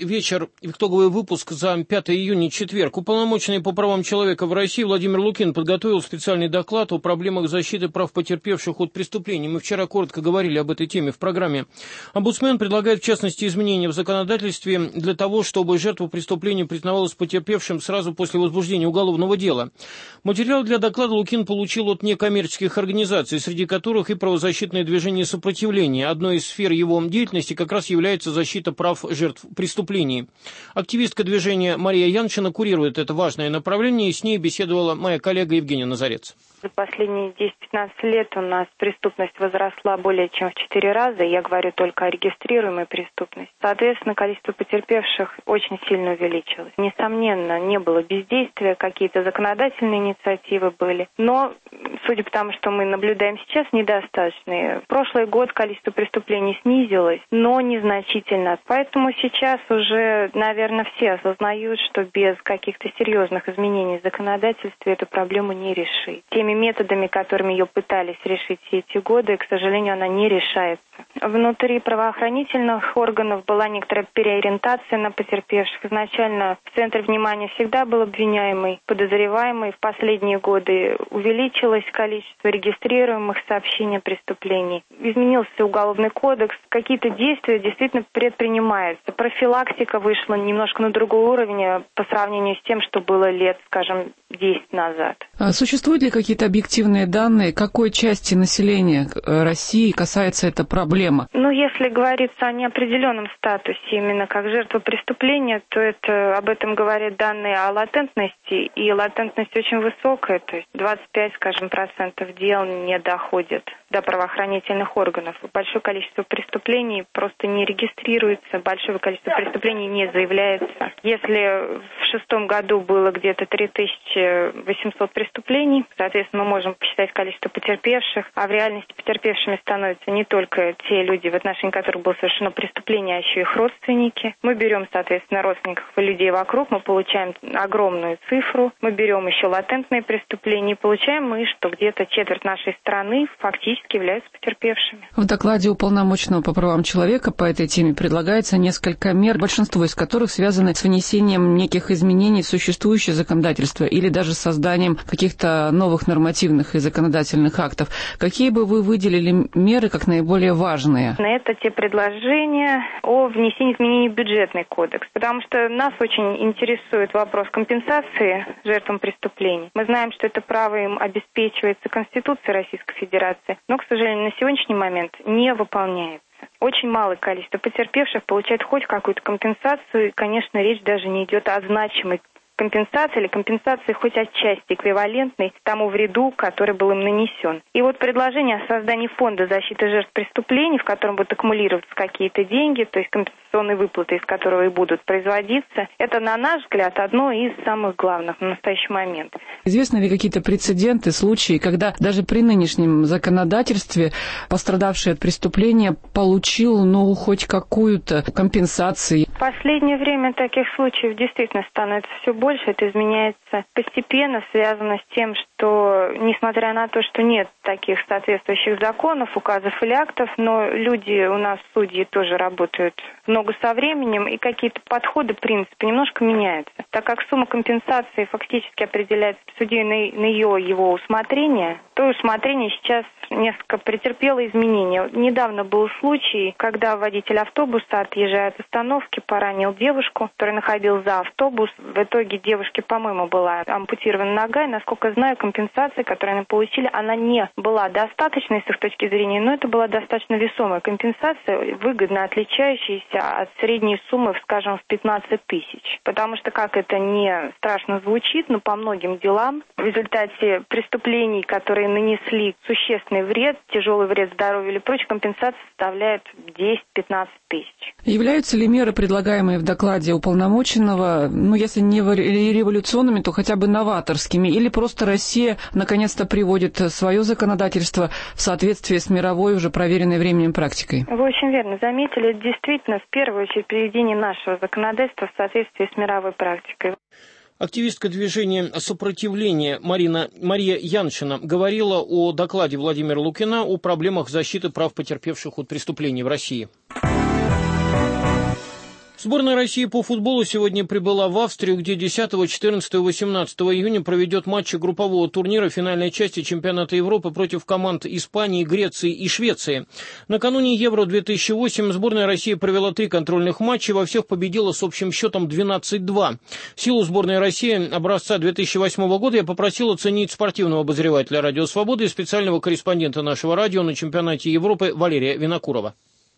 выпуск за 5 июня, четверг. Уполномоченный по правам человека в России Владимир Лукин подготовил специальный доклад о проблемах защиты прав потерпевших от преступлений. Мы вчера коротко говорили об этой теме в программе. Омбудсмен предлагает, в частности, изменения в законодательстве для того, чтобы жертва преступления признавалась потерпевшим сразу после возбуждения уголовного дела. Материал для доклада Лукин получил от некоммерческих организаций, среди которых и правозащитное движение сопротивления. Одной из сфер его деятельности как раз является защита прав жертв преступлений. Активистка движения Мария Яншина курирует это важное направление, и с ней беседовала моя коллега Евгения Назарец. За последние 10-15 лет у нас преступность возросла более чем в 4 раза. Я говорю только о регистрируемой преступности. Соответственно, количество потерпевших очень сильно увеличилось. Несомненно, не было бездействия, какие-то законодательные инициативы были. Но, судя по тому, что мы наблюдаем сейчас, недостаточные. В прошлый год количество преступлений снизилось, но незначительно. Поэтому сейчас уже, наверное, все осознают, что без каких-то серьезных изменений в законодательстве эту проблему не решить. Теми методами, которыми ее пытались решить все эти годы, к сожалению, она не решается. Внутри правоохранительных органов была некоторая переориентация на потерпевших. Изначально в центре внимания всегда был обвиняемый, подозреваемый. В последние годы увеличилось количество регистрируемых сообщений о преступлений. Изменился уголовный кодекс. Какие-то действия действительно предпринимаются. Профилактика вышла немножко на другой уровень по сравнению с тем, что было лет, скажем, 10 назад. Существуют ли какие-то объективные данные, какой части населения России касается эта проблема? Если говорится о неопределенном статусе, именно как жертва преступления, то это об этом говорят данные о латентности, и латентность очень высокая, то есть 25, скажем, процентов дел не доходит до правоохранительных органов. Большое количество преступлений просто не регистрируется, большое количество преступлений не заявляется. Если в 2006 году было где-то 3800 преступлений, соответственно, мы можем посчитать количество потерпевших, а в реальности потерпевшими становятся не только те люди, в отношении которых было совершено преступление, а еще их родственники. Мы берем, соответственно, родственников и людей вокруг, мы получаем огромную цифру, мы берем еще латентные преступления, и получаем мы, что где-то четверть нашей страны фактически являются потерпевшими. В докладе уполномоченного по правам человека по этой теме предлагается несколько мер, большинство из которых связаны с внесением неких изменений в существующее законодательство или даже созданием каких-то новых нормативных и законодательных актов. Какие бы вы выделили меры как наиболее важные? Это те предложения о внесении изменений в бюджетный кодекс, потому что нас очень интересует вопрос компенсации жертвам преступлений. Мы знаем, что это право им обеспечивается Конституцией Российской Федерации, но, к сожалению, на сегодняшний момент не выполняется. Очень малое количество потерпевших получает хоть какую-то компенсацию, и, конечно, речь даже не идет о значимой компенсации или компенсации хоть отчасти эквивалентной тому вреду, который был им нанесен. И вот предложение о создании фонда защиты жертв преступлений, в котором будут аккумулироваться какие-то деньги, то есть компенсационные выплаты, из которого и будут производиться, это, на наш взгляд, одно из самых главных в настоящий момент. Известны ли какие-то прецеденты, случаи, когда даже при нынешнем законодательстве пострадавший от преступления получил, хоть какую-то компенсацию? В последнее время таких случаев действительно становится все больше. Это изменяется постепенно, связано с тем, что, несмотря на то, что нет таких соответствующих законов, указов или актов, но люди у нас, судьи, тоже работают много со временем, и какие-то подходы, принципы немножко меняются. Так как сумма компенсации фактически определяется судьей на его усмотрение, то усмотрение сейчас несколько претерпело изменения. Недавно был случай, когда водитель автобуса, отъезжая от остановки, поранил девушку, которая находилась за автобус. В итоге девушке, по-моему, была ампутирована нога, и, насколько знаю, компенсация, которую они получили, она не была достаточной с их точки зрения, но это была достаточно весомая компенсация, выгодно отличающаяся от средней суммы, скажем, в 15 тысяч. Потому что, как это не страшно звучит, но по многим делам в результате преступлений, которые нанесли существенный вред, тяжелый вред здоровью или прочее, компенсация составляет 10-15 тысяч. Являются ли меры, предлагаемые в докладе уполномоченного, если не революционными, то хотя бы новаторскими, или просто Россия наконец-то приводит свое законодательство в соответствие с мировой, уже проверенной временем практикой? Вы очень верно заметили, это действительно в первую очередь приведение нашего законодательства в соответствии с мировой практикой. Активистка движения сопротивления Мария Яншина говорила о докладе Владимира Лукина о проблемах защиты прав потерпевших от преступлений в России. Сборная России по футболу сегодня прибыла в Австрию, где 10, 14 и 18 июня проведет матчи группового турнира финальной части чемпионата Европы против команд Испании, Греции и Швеции. Накануне Евро-2008 сборная России провела 3 контрольных матча, во всех победила с общим счетом 12-2. Силу сборной России образца 2008 года я попросил оценить спортивного обозревателя «Радио Свободы» и специального корреспондента нашего радио на чемпионате Европы Валерия Винокурова.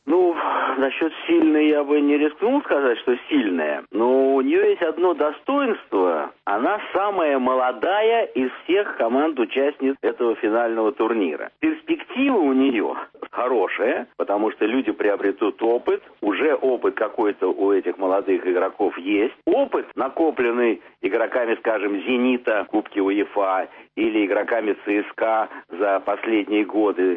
Насчет сильной я бы не рискнул сказать, что сильная, но у нее есть одно достоинство. Она самая молодая из всех команд-участниц этого финального турнира. Перспектива у нее хорошая, потому что люди приобретут опыт. Уже опыт какой-то у этих молодых игроков есть. Опыт, накопленный игроками, скажем, «Зенита», Кубки УЕФА, или игроками ЦСКА за последние годы.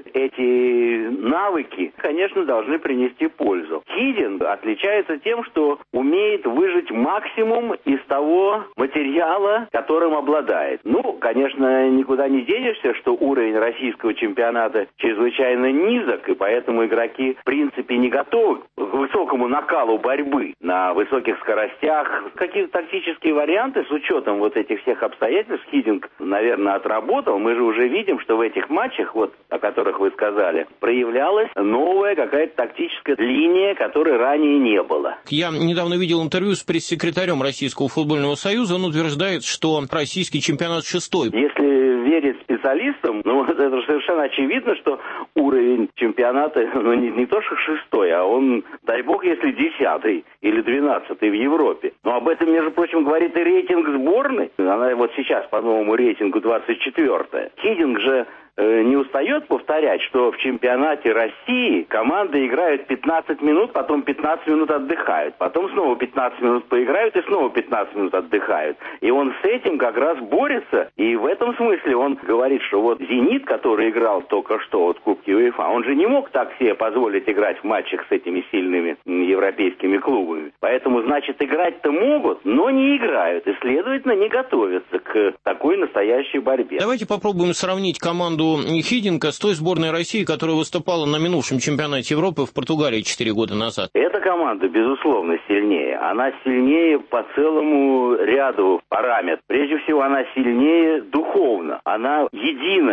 Эти навыки, конечно, должны принести пользу. Хидинг отличается тем, что умеет выжать максимум из того материала, которым обладает. Конечно, никуда не денешься, что уровень российского чемпионата чрезвычайно низок, и поэтому игроки, в принципе, не готовы к высокому накалу борьбы на высоких скоростях. Какие-то тактические варианты с учетом вот этих всех обстоятельств Хидинг, наверное, отработал. Мы же уже видим, что в этих матчах, о которых вы сказали, проявлялась новая какая-то тактическая линия, которой ранее не было. Я недавно видел интервью с пресс-секретарем Российского футбольного союза. Он утверждает, что российский чемпионат 6-й. Если верить специалистам, это совершенно очевидно, что уровень чемпионата не то что 6-й, а он, дай бог, если 10-й или 12-й в Европе. Но об этом, между прочим, говорит и рейтинг сборной. Она вот сейчас по новому рейтингу 24-я. Хидинг же не устает повторять, что в чемпионате России команды играют 15 минут, потом 15 минут отдыхают, потом снова 15 минут поиграют и снова 15 минут отдыхают. И он с этим как раз борется, и в этом смысле он говорит, что вот «Зенит», который играл только что в Кубке УЕФА, он же не мог так себе позволить играть в матчах с этими сильными европейскими клубами. Поэтому, значит, играть-то могут, но не играют, и, следовательно, не готовятся к такой настоящей борьбе. Давайте попробуем сравнить команду Хидинга с той сборной России, которая выступала на минувшем чемпионате Европы в Португалии 4 года назад. Эта команда, безусловно, сильнее. Она сильнее по целому ряду параметров. Прежде всего, она сильнее духовно. Она единая.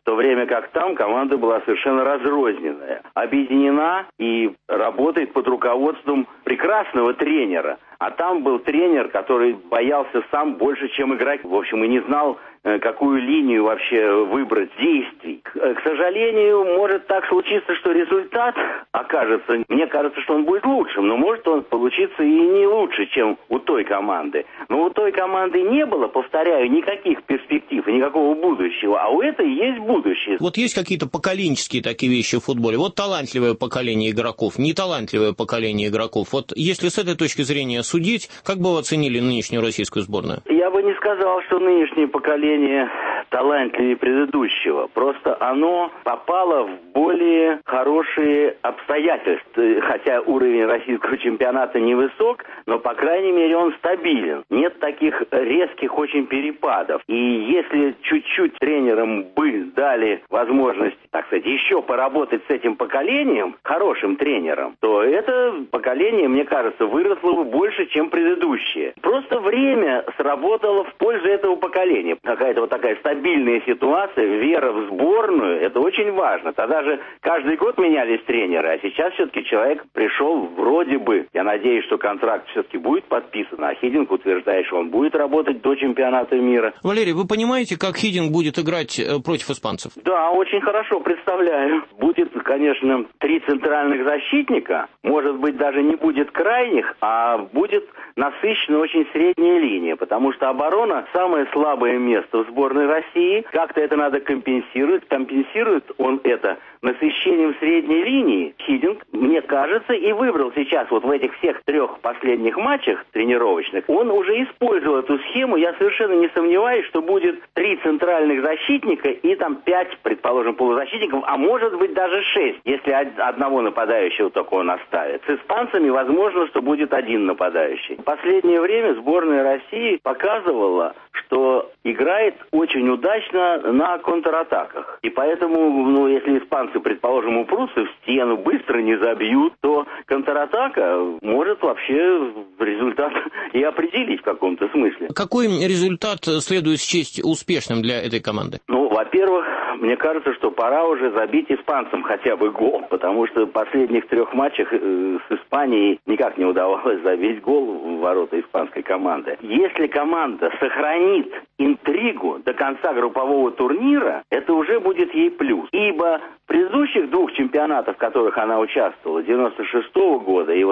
то время как там команда была совершенно разрозненная, объединена и работает под руководством прекрасного тренера. А там был тренер, который боялся сам больше, чем игрок. В общем, и не знал, какую линию вообще выбрать действий. К сожалению, может так случиться, что результат окажется, мне кажется, что он будет лучшим, но может он получиться и не лучше, чем у той команды. Но у той команды не было, повторяю, никаких перспектив и никакого будущего, а у этой есть будущее. Вот есть какие-то поколенческие такие вещи в футболе. Вот талантливое поколение игроков, неталантливое поколение игроков. Вот если с этой точки зрения судить, как бы вы оценили нынешнюю российскую сборную? Я бы не сказал, что нынешнее поколение талантливее предыдущего. Просто оно попало в более хорошие обстоятельства. Хотя уровень российского чемпионата невысок, но, по крайней мере, он стабилен. Нет таких резких очень перепадов. И если чуть-чуть тренерам бы дали возможность, так сказать, еще поработать с этим поколением, хорошим тренером, то это поколение, мне кажется, выросло бы больше, чем предыдущее. Просто время сработало в пользу этого поколения. Какая-то вот такая стабильная ситуация, вера в сборную, это очень важно. Тогда же каждый год менялись тренеры, а сейчас все-таки человек пришел вроде бы. Я надеюсь, что контракт все-таки будет подписан, а Хидинг утверждает, что он будет работать до чемпионата мира. Валерий, вы понимаете, как Хидинг будет играть против испанцев? Да, очень хорошо представляю. Будет, конечно, 3 центральных защитника, может быть, даже не будет крайних, а будет насыщена очень средняя линия, потому что оборона – самое слабое место в сборной России. Как-то это надо компенсировать. Компенсирует он это насыщением средней линии. Хидинг, мне кажется, и выбрал сейчас вот в этих всех 3 последних матчах тренировочных. Он уже использовал эту схему. Я совершенно не сомневаюсь, что будет 3 центральных защитника и там 5, предположим, полузащитников, а может быть даже 6, если одного нападающего только он оставит. С испанцами возможно, что будет 1 нападающий. В последнее время сборная России показывала, что играет очень удачно на контратаках. И поэтому, если испанцы, предположим, упрутся в стену, быстро не забьют, то контратака может вообще результат и определить в каком-то смысле. Какой результат следует счесть успешным для этой команды? Во-первых, мне кажется, что пора уже забить испанцам хотя бы гол, потому что в последних 3 матчах с Испанией никак не удавалось забить гол в ворота испанской команды. Если команда сохранит интригу до конца группового турнира, это уже будет ей плюс. Ибо в предыдущих 2 чемпионатах, в которых она участвовала, 96-го года и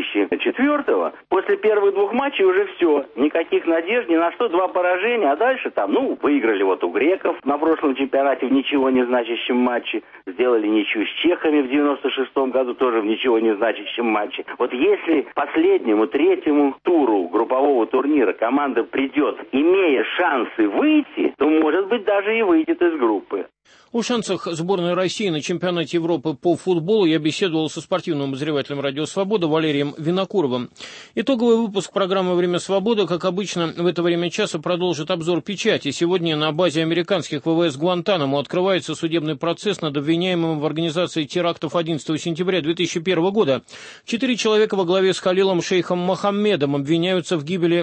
2004-го, после первых 2 матчей уже все, никаких надежд ни на что, 2 поражения, а дальше там, выиграли у греков на прошлом чемпионате в ничего не значащем матче, сделали ничью с чехами в 96-м году тоже в ничего не значащем матче. Вот если к последнему, 3-му туру группового турнира команда придет, имея шансы выйти, то, может быть, даже и выйдет из группы. О шансах сборной России на чемпионате Европы по футболу я беседовал со спортивным обозревателем «Радио Свобода» Валерием Винокуровым. Итоговый выпуск программы «Время свободы», как обычно, в это время часа продолжит обзор печати. Сегодня на базе американских ВВС Гуантанамо открывается судебный процесс над обвиняемым в организации терактов 11 сентября 2001 года. 4 человека во главе с Халилом Шейхом Мохаммедом обвиняются в гибели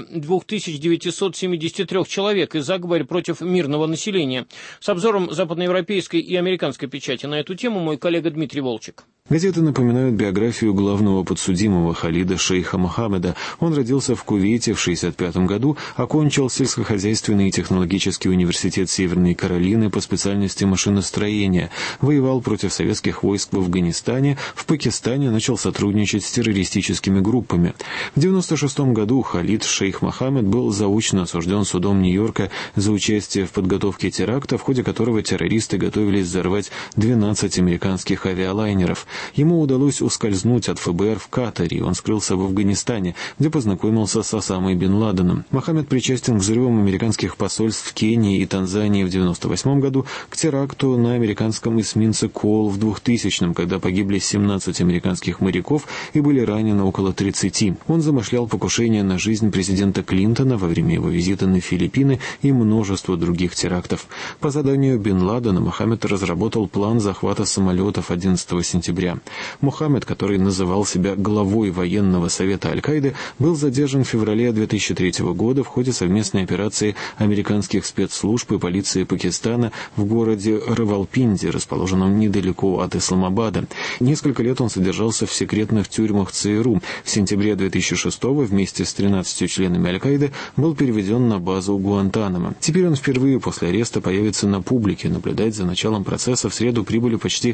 2973 человек и заговоре против мирного населения. С обзором западноевропейской и американской печати на эту тему мой коллега Дмитрий Волчек. Газеты напоминают биографию главного подсудимого Халида Шейха Мохаммеда. Он родился в Кувейте в 1965 году, окончил сельскохозяйственный и технологический университет Северной Каролины по специальности машиностроения, воевал против советских войск в Афганистане, в Пакистане начал сотрудничать с террористическими группами. В 1996 году Халид Шейх Мохаммед был заочно осужден судом Нью-Йорка за участие в подготовке теракта, в ходе которого террористы готовились взорвать 12 американских авиалайнеров. Ему удалось ускользнуть от ФБР в Катаре, он скрылся в Афганистане, где познакомился с Осамой бен Ладеном. Мохаммед причастен к взрывам американских посольств в Кении и Танзании в 1998 году, к теракту на американском эсминце Коул в 2000-м, когда погибли 17 американских моряков и были ранены около 30. Он замышлял покушение на жизнь президента Клинтона во время его визита на Филиппины и множество других терактов. По заданию бен Ладена Мохаммед разработал план захвата самолетов 11 сентября сентября. Мухаммед, который называл себя главой военного совета Аль-Каиды, был задержан в феврале 2003 года в ходе совместной операции американских спецслужб и полиции Пакистана в городе Равалпинди, расположенном недалеко от Исламабада. Несколько лет он содержался в секретных тюрьмах ЦРУ. В сентябре 2006-го вместе с 13 членами Аль-Каиды был переведен на базу Гуантанамо. Теперь он впервые после ареста появится на публике. Наблюдать за началом процесса в среду прибыли почти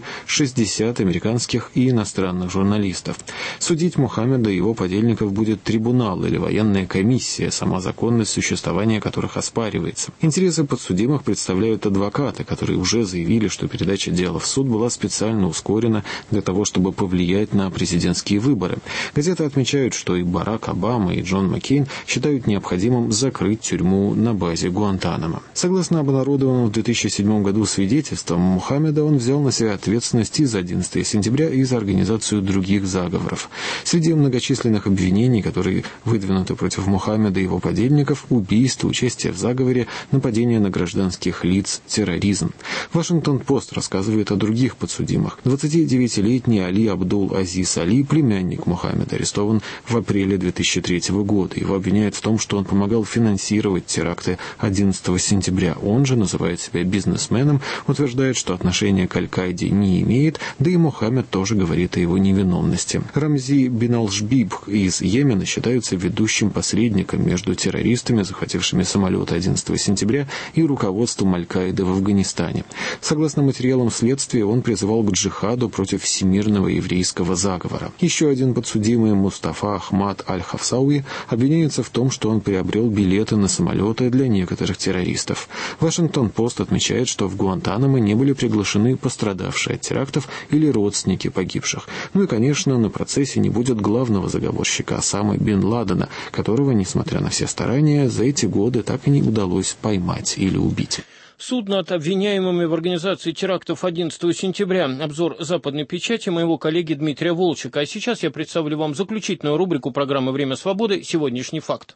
60 американских и иностранных журналистов. Судить Мухаммеда и его подельников будет трибунал или военная комиссия, сама законность существования которых оспаривается. Интересы подсудимых представляют адвокаты, которые уже заявили, что передача дела в суд была специально ускорена для того, чтобы повлиять на президентские выборы. Газеты отмечают, что и Барак Обама, и Джон Маккейн считают необходимым закрыть тюрьму на базе Гуантанамо. Согласно обнародованным в 2007 году свидетельствам Мухаммеда, он взял на себя ответственность и за 11 сентября, и за организацию других заговоров. Среди многочисленных обвинений, которые выдвинуты против Мухаммеда и его подельников, убийство, участие в заговоре, нападение на гражданских лиц, терроризм. Вашингтон-Пост рассказывает о других подсудимых. 29-летний Али Абдул-Азиз Али, племянник Мухаммеда, арестован в апреле 2003 года. Его обвиняют в том, что он помогал финансировать теракты 11 сентября. Он же называет себя бизнесменом, утверждает, что отношения к Аль-Каиде не имеет, да и Мухаммед тоже говорит о его невиновности. Рамзи бин Аль-Жбиб из Йемена считается ведущим посредником между террористами, захватившими самолеты 11 сентября, и руководством Аль-Каиды в Афганистане. Согласно материалам следствия, он призывал к джихаду против всемирного еврейского заговора. Еще один подсудимый, Мустафа Ахмад Аль-Хафсауи, обвиняется в том, что он приобрел билеты на самолеты для некоторых террористов. Вашингтон-Пост отмечает, что в Гуантанамо не были приглашены пострадавшие от терактов или родственники погибших. Ну и, конечно, на процессе не будет главного заговорщика Осамы бин Ладена, которого, несмотря на все старания, за эти годы так и не удалось поймать или убить. Суд над обвиняемыми в организации терактов 11 сентября. Обзор западной печати моего коллеги Дмитрия Волчека. А сейчас я представлю вам заключительную рубрику программы «Время свободы. Сегодняшний факт».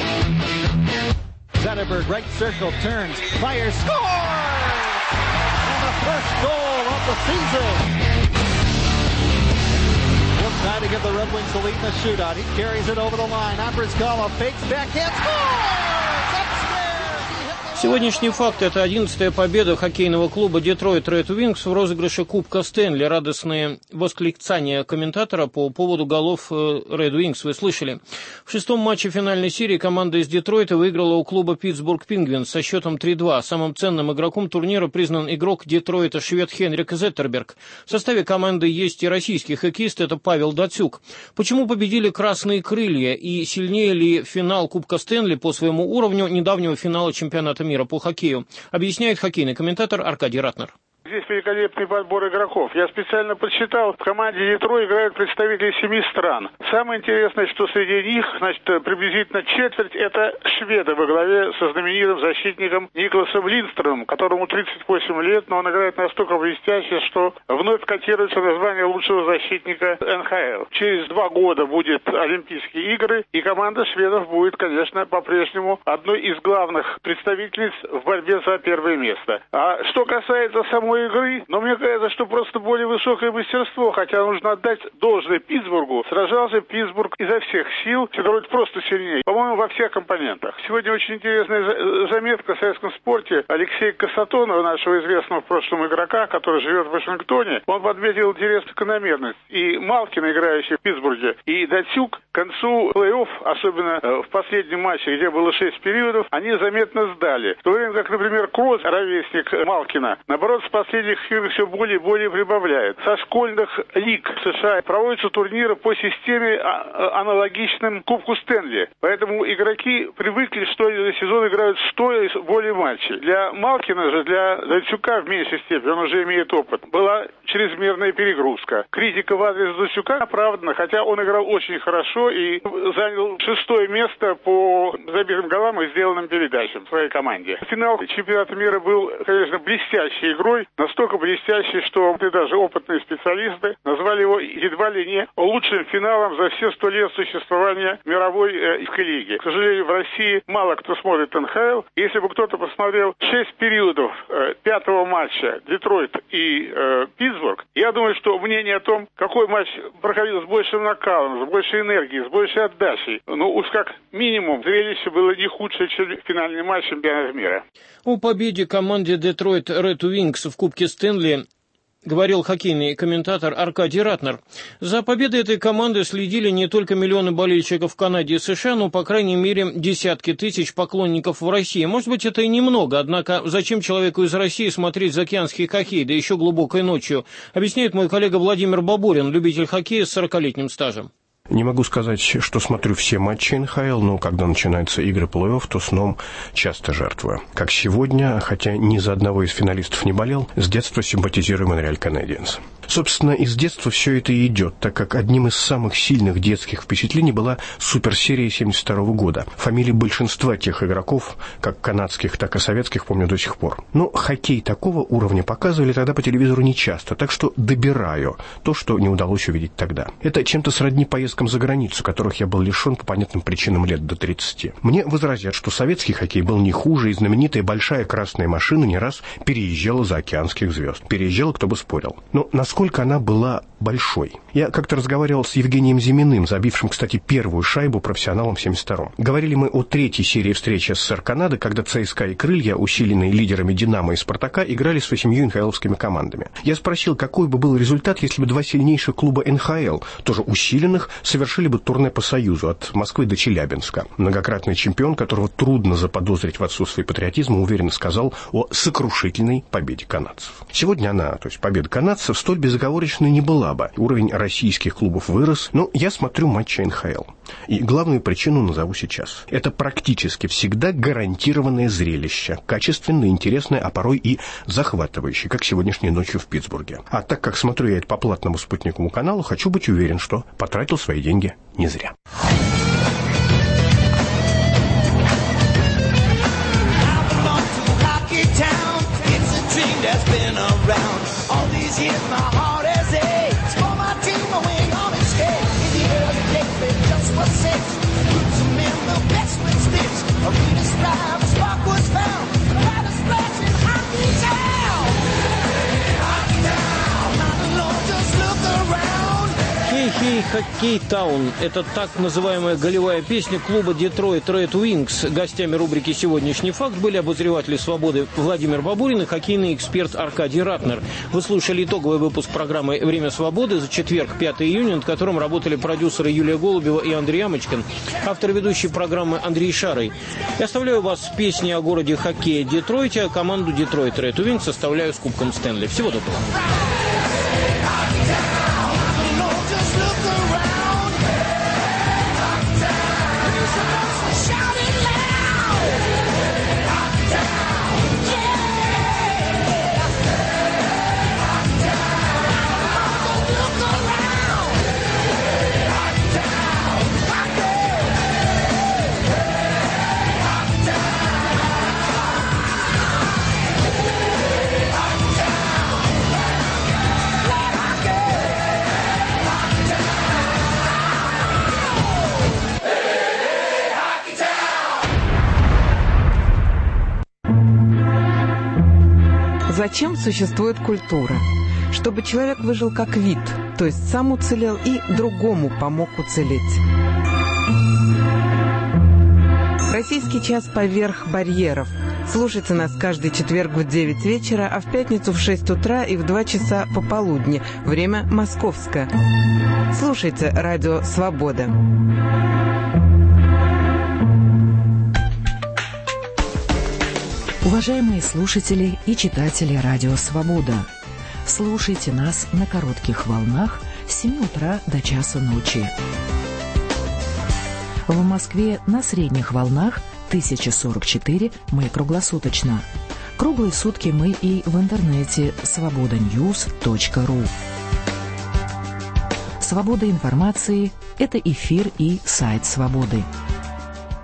Zetterberg, right circle, turns, fires, scores! And the first goal of the season! Will try to give the Red Wings the lead in the shootout. He carries it over the line. Abrizgala fakes, backhand, scores! Upstairs! Сегодняшний факт – это 11-я победа хоккейного клуба Detroit Red Wings в розыгрыше Кубка Стэнли. Радостные восклицания комментатора по поводу голов Red Wings вы слышали. В 6-м матче финальной серии команда из Детройта выиграла у клуба Питтсбург Пингвинс со счетом 3-2. Самым ценным игроком турнира признан игрок Детройта швед Хенрик Зеттерберг. В составе команды есть и российский хоккеист, это Павел Дацюк. Почему победили красные крылья и сильнее ли финал Кубка Стэнли по своему уровню недавнего финала чемпионата мира по хоккею, объясняет хоккейный комментатор Аркадий Ратнер. Здесь великолепный подбор игроков. Я специально подсчитал, в команде Детройт играют представители 7 стран. Самое интересное, что среди них, значит, приблизительно четверть это шведы во главе со знаменитым защитником Никласом Линдстрömом, которому 38 лет, но он играет настолько блестяще, что вновь котируется название лучшего защитника НХЛ. Через 2 года будет Олимпийские игры, и команда шведов будет, конечно, по-прежнему одной из главных представительниц в борьбе за первое место. А что касается самой игры, но мне кажется, что просто более высокое мастерство, хотя нужно отдать должное Питтсбургу. Сражался Питтсбург изо всех сил, Детройт просто сильнее, по-моему, во всех компонентах. Сегодня очень интересная заметка в советском спорте Алексея Касатонова, нашего известного в прошлом игрока, который живет в Вашингтоне. Он подметил интересную закономерность. И Малкин, играющий в Питтсбурге, и Дацюк к концу плей-офф, особенно в последнем матче, где было 6 периодов, они заметно сдали. В то время как, например, Кроз, ровесник Малкина, наоборот, с последних игр все более и более прибавляет. Со школьных лиг в США проводятся турниры по системе аналогичным Кубку Стэнли. Поэтому игроки привыкли, что за сезон играют стоя и более матчей. Для Малкина же, для Дацюка в меньшей степени, он уже имеет опыт, была чрезмерная перегрузка. Критика в адрес Дацюка оправдана, хотя он играл очень хорошо и занял 6-е место по забитым голам и сделанным передачам в своей команде. Финал чемпионата мира был, конечно, блестящей игрой. настолько блестящий, что даже опытные специалисты назвали его едва ли не лучшим финалом за все 100 лет существования мировой лиги. К сожалению, в России мало кто смотрит НХЛ. Если бы кто-то посмотрел 6 периодов пятого матча Детройт и Питтсбург, я думаю, что мнение о том, какой матч проходил с большим накалом, с большей энергией, с большей отдачей, уж как минимум зрелище было не худшее, чем финальный матч чемпионата мира. О победе команды Детройт Ред Уинкс в Кубке Стэнли говорил хоккейный комментатор Аркадий Ратнер. За победой этой команды следили не только миллионы болельщиков в Канаде и США, но, по крайней мере, десятки тысяч поклонников в России. Может быть, это и немного, однако зачем человеку из России смотреть заокеанский хоккей, да еще глубокой ночью, объясняет мой коллега Владимир Бабурин, любитель хоккея с 40-летним стажем. Не могу сказать, что смотрю все матчи НХЛ, но когда начинаются игры плей-офф, то сном часто жертвую. Как сегодня, хотя ни за одного из финалистов не болел, с детства симпатизирую Монреаль Канадиенс. Собственно, из детства все это и идет, так как одним из самых сильных детских впечатлений была суперсерия 1972 года. Фамилии большинства тех игроков, как канадских, так и советских, помню до сих пор. Но хоккей такого уровня показывали тогда по телевизору нечасто, так что добираю то, что не удалось увидеть тогда. Это чем-то сродни поездкам за границу, которых я был лишен по понятным причинам лет до 30. Мне возразят, что советский хоккей был не хуже, и знаменитая большая красная машина не раз переезжала за океанских звезд. Переезжала, кто бы спорил. Но насколько она была большой? Я как-то разговаривал с Евгением Зиминым, забившим, кстати, первую шайбу профессионалом в 1972-м. Говорили мы о третьей серии встреч СССР-Канады, когда ЦСКА и Крылья, усиленные лидерами Динамо и Спартака, играли с 8 НХЛовскими командами. Я спросил, какой бы был результат, если бы два сильнейших клуба НХЛ, тоже усиленных, совершили бы турне по Союзу от Москвы до Челябинска. Многократный чемпион, которого трудно заподозрить в отсутствии патриотизма, уверенно сказал о сокрушительной победе канадцев. Сегодня она, то есть победа канадцев, столь безоговорочной не была бы. Уровень российских клубов вырос, но я смотрю матчи НХЛ. И главную причину назову сейчас. Это практически всегда гарантированное зрелище. Качественное, интересное, а порой и захватывающее, как сегодняшней ночью в Питтсбурге. А так как смотрю я это по платному спутниковому каналу, хочу быть уверен, что потратил свои деньги не зря. «Хей-хей, хоккей-таун» — это так называемая голевая песня клуба «Детройт Ред Уинкс». Гостями рубрики «Сегодняшний факт» были обозреватели «Свободы» Владимир Бабурин и хоккейный эксперт Аркадий Ратнер. Вы слушали итоговый выпуск программы «Время свободы» за четверг, 5 июня, над которым работали продюсеры Юлия Голубева и Андрей Амочкин, автор ведущей программы Андрей Шарый. Я оставляю вас с песней о городе хоккея Детройте, а команду «Детройт Ред Уинкс» оставляю с Кубком Стэнли. Всего доброго. Зачем существует культура? Чтобы человек выжил как вид, то есть сам уцелел и другому помог уцелеть. Российский час поверх барьеров. Слушайте нас каждый четверг в 9 вечера, а в пятницу в 6 утра и в 2 часа пополудни. Время московское. Слушайте радио «Свобода». Уважаемые слушатели и читатели радио «Свобода», слушайте нас на коротких волнах с 7 утра до часа ночи. В Москве на средних волнах 1044 мы круглосуточно. Круглые сутки мы и в интернете svobodanews.ru. Свобода информации – это эфир и сайт «Свободы».